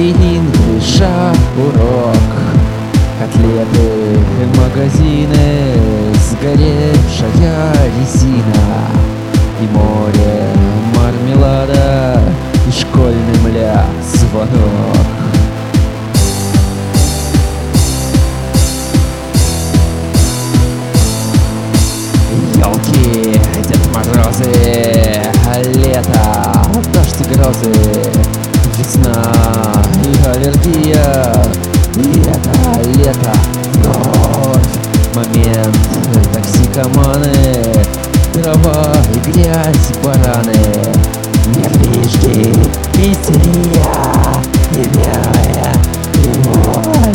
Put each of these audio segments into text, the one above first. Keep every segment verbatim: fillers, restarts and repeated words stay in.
Инглиш урок. Котлеты, магазины, сгоревшая резина и море мармелада, и школьный мля звонок. Елки, Дед Морозы, лето, дождь и грозы, весна и аллергия. И это лето вновь момент токсикоманы, трава и грязь, бараны, нервишки, истерия и белая боль.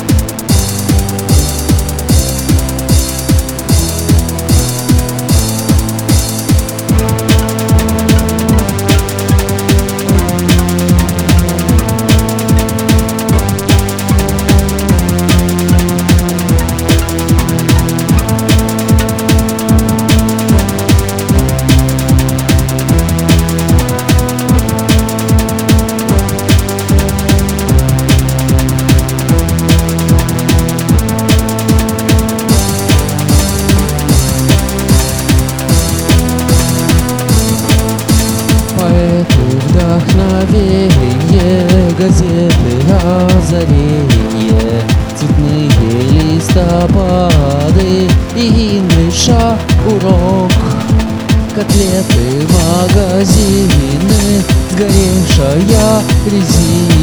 Вдохновение, газеты, озарение, цветные листопады и инглиша урок. Котлеты, магазины, сгоревшая резина